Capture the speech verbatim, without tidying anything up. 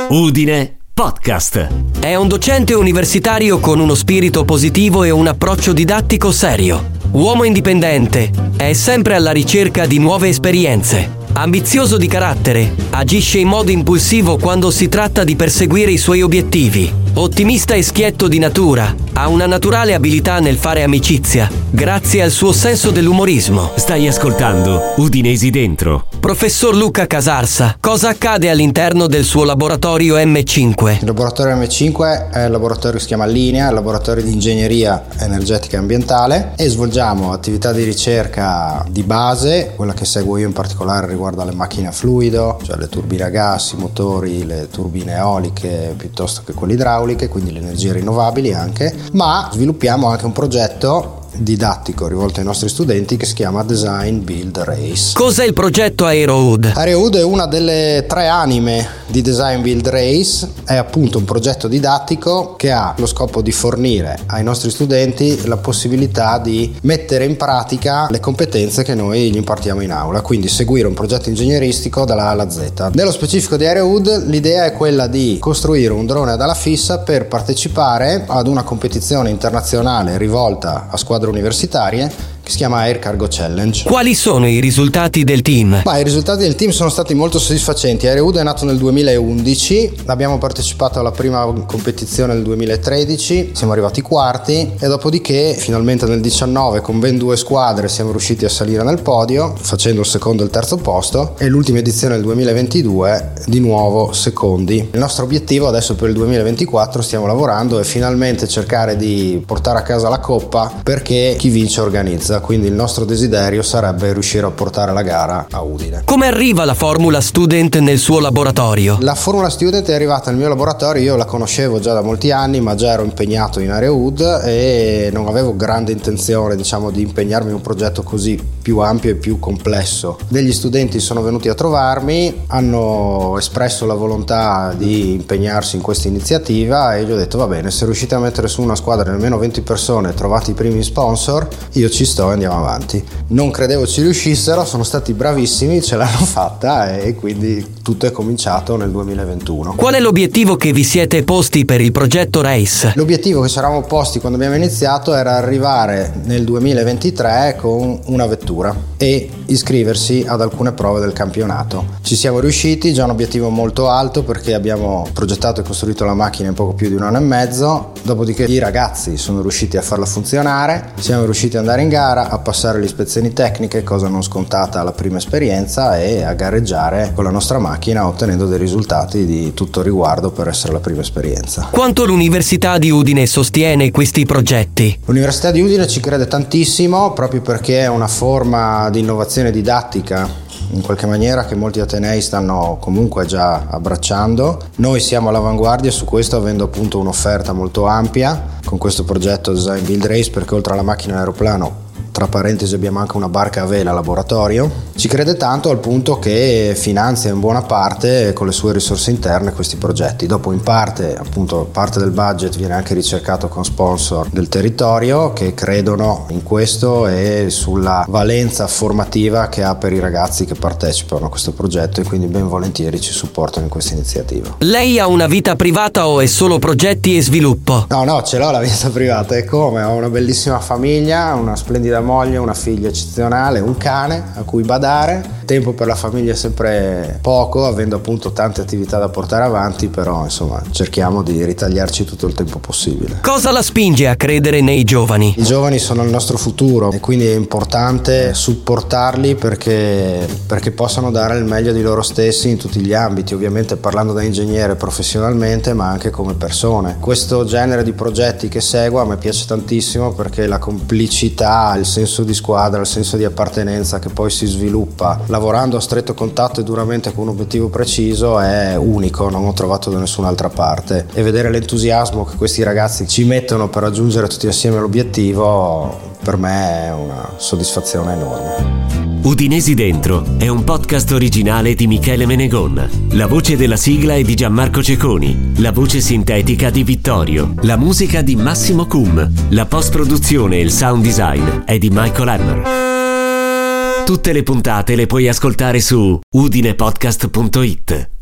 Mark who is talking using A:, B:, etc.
A: Udine Podcast.
B: È un docente universitario con uno spirito positivo e un approccio didattico serio. Uomo indipendente, è sempre alla ricerca di nuove esperienze. Ambizioso di carattere, agisce in modo impulsivo quando si tratta di perseguire i suoi obiettivi. Ottimista e schietto di natura, ha una naturale abilità nel fare amicizia, grazie al suo senso dell'umorismo.
A: Stai ascoltando Udinesi Dentro.
B: Professor Luca Casarsa, cosa accade all'interno del suo laboratorio emme cinque?
C: Il laboratorio emme cinque è il laboratorio che si chiama Linea, il laboratorio di ingegneria energetica e ambientale, e svolgiamo attività di ricerca di base, quella che seguo io in particolare riguarda le macchine a fluido, cioè le turbine a gas, i motori, le turbine eoliche piuttosto che quelle idrauliche, quindi le energie rinnovabili anche, ma sviluppiamo anche un progetto didattico rivolto ai nostri studenti che si chiama Design Build Race.
B: Cos'è il progetto AeroUD?
C: AeroUD è una delle tre anime di Design Build Race, è appunto un progetto didattico che ha lo scopo di fornire ai nostri studenti la possibilità di mettere in pratica le competenze che noi gli impartiamo in aula, quindi seguire un progetto ingegneristico dalla A alla Z. Nello specifico di AeroUD l'idea è quella di costruire un drone ad ala fissa per partecipare ad una competizione internazionale rivolta a squadre universitarie che si chiama Air Cargo Challenge.
B: Quali sono i risultati del team?
C: Ma i risultati del team sono stati molto soddisfacenti. AeroUD è nato nel duemilaundici, abbiamo partecipato alla prima competizione nel duemilatredici, siamo arrivati quarti e dopodiché finalmente nel diciannove con ben due squadre siamo riusciti a salire nel podio facendo il secondo e il terzo posto, e l'ultima edizione del duemilaventidue di nuovo secondi. Il nostro obiettivo adesso per il duemilaventiquattro stiamo lavorando è finalmente cercare di portare a casa la coppa, perché chi vince organizza. Quindi il nostro desiderio sarebbe riuscire a portare la gara a Udine.
B: Come arriva la Formula Student nel suo laboratorio?
C: La Formula Student è arrivata nel mio laboratorio, io la conoscevo già da molti anni, ma già ero impegnato in AeroUD e non avevo grande intenzione, diciamo, di impegnarmi in un progetto così più ampio e più complesso. Degli studenti sono venuti a trovarmi, hanno espresso la volontà di impegnarsi in questa iniziativa e gli ho detto va bene, se riuscite a mettere su una squadra di almeno venti persone e trovate i primi sponsor, io ci sto e andiamo avanti. Non credevo ci riuscissero, sono stati bravissimi, ce l'hanno fatta e quindi tutto è cominciato nel duemilaventuno.
B: Qual è l'obiettivo che vi siete posti per il progetto Race?
C: L'obiettivo che ci eravamo posti quando abbiamo iniziato era arrivare nel duemilaventitré con una vettura e iscriversi ad alcune prove del campionato. Ci siamo riusciti, già un obiettivo molto alto perché abbiamo progettato e costruito la macchina in poco più di un anno e mezzo, dopodiché i ragazzi sono riusciti a farla funzionare, siamo riusciti ad andare in gara, a passare le ispezioni tecniche, cosa non scontata alla prima esperienza, e a gareggiare con la nostra macchina ottenendo dei risultati di tutto riguardo per essere la prima esperienza.
B: Quanto l'Università di Udine sostiene questi progetti?
C: L'Università di Udine ci crede tantissimo proprio perché è una forma di innovazione didattica in qualche maniera che molti atenei stanno comunque già abbracciando. Noi siamo all'avanguardia su questo, avendo appunto un'offerta molto ampia con questo progetto Design Build Race, perché oltre alla macchina e all'aeroplano, tra parentesi, abbiamo anche una barca a vela laboratorio. Ci crede tanto al punto che finanzia in buona parte con le sue risorse interne questi progetti. Dopo in parte, appunto, parte del budget viene anche ricercato con sponsor del territorio che credono in questo e sulla valenza formativa che ha per i ragazzi che partecipano a questo progetto, e quindi ben volentieri ci supportano in questa iniziativa.
B: Lei ha una vita privata o è solo progetti e sviluppo?
C: No, no, ce l'ho la vita privata, e come? Ho una bellissima famiglia, una splendida moglie, una figlia eccezionale, un cane a cui badare. Tempo per la famiglia è sempre poco, avendo appunto tante attività da portare avanti, però insomma cerchiamo di ritagliarci tutto il tempo possibile.
B: Cosa la spinge a credere nei giovani?
C: I giovani sono il nostro futuro e quindi è importante supportarli perché, perché possano dare il meglio di loro stessi in tutti gli ambiti, ovviamente parlando da ingegnere professionalmente ma anche come persone. Questo genere di progetti che seguo a me piace tantissimo perché la complicità, il senso di squadra, il senso di appartenenza che poi si sviluppa lavorando a stretto contatto e duramente con un obiettivo preciso è unico, non ho trovato da nessun'altra parte, e vedere l'entusiasmo che questi ragazzi ci mettono per raggiungere tutti assieme l'obiettivo per me è una soddisfazione enorme.
A: Udinesi Dentro è un podcast originale di Michele Menegon. La voce della sigla è di Gianmarco Ceconi, la voce sintetica di Vittorio, la musica di Massimo Cum, la post-produzione e il sound design è di Michael Hammer. Tutte le puntate le puoi ascoltare su udinepodcast punto it.